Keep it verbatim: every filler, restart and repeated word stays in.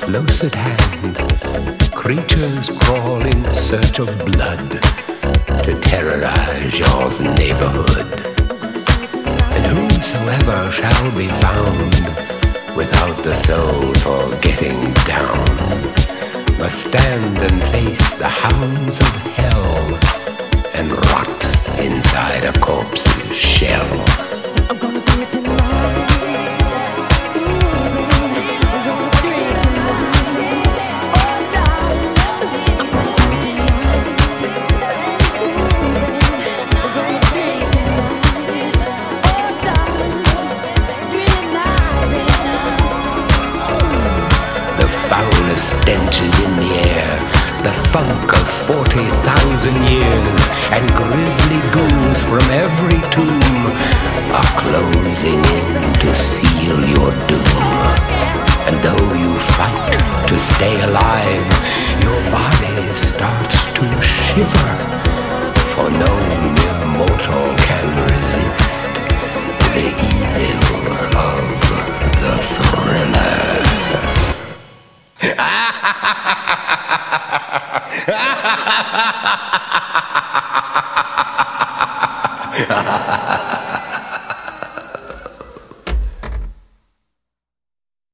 close at hand, creatures crawl in search of blood to terrorize your neighborhood. And whosoever shall be found without the soul for getting down must stand and face the hounds of hell and rot inside a corpse's shell. I'm gonna do it tonight. Stench is in the air, the funk of forty thousand years, and grisly ghouls from every tomb are closing in to seal your doom. And though you fight to stay alive, your body starts to shiver, for no mere mortal can resist the evil of the thriller. Ha ha ha ha!